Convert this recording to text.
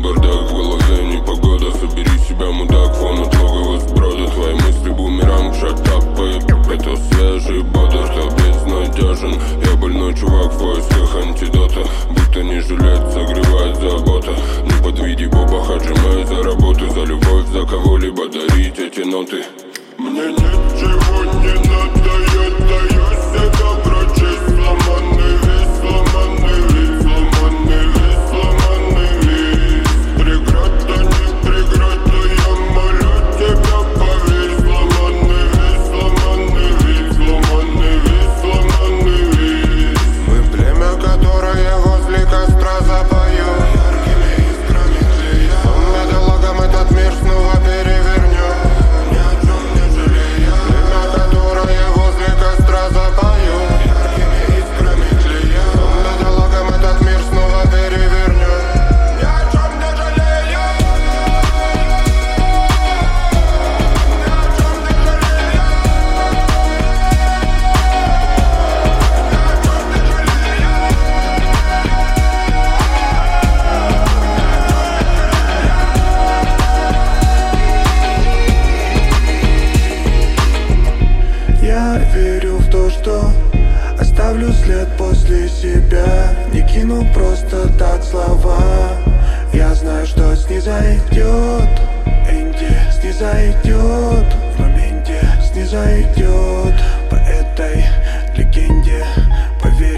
бардак в голове, непогода. Собери себя, мудак, фон от логова сброда. Твои мысли бумеранг, шатап, это свежий бодр, кто безнадежен. Я больной чувак в поисках антидота. Будто не жилет, согревает забота. Не подведи Боба, отжимай за работу, за любовь, за кого-либо дарить эти ноты. Мне ничего не надо, я даю себя прочесть. Сломанный весь, сломанный весь, сломанный весь, сломанный весь. Преграда, не преграда, я молю тебя, поверь. Сломанный весь, сломанный весь, сломанный весь, сломанный весь. Мы племя, которое возле костра запою. Яркими искрами клея. Он металлогом этот мир снова перевернет. Ни о чем не жалея. Племя, которое возле костра запою. Яркими искрами клея. Он металлогом этот мир снова перевернет. Ни о чем не жалея. Ни о чем не жалея. Я верю в то, что оставлю след после себя. Не кину просто так слова. Я знаю, что снизойдет Энди, снизойдет в моменте, снизойдет по этой легенде. Поверь.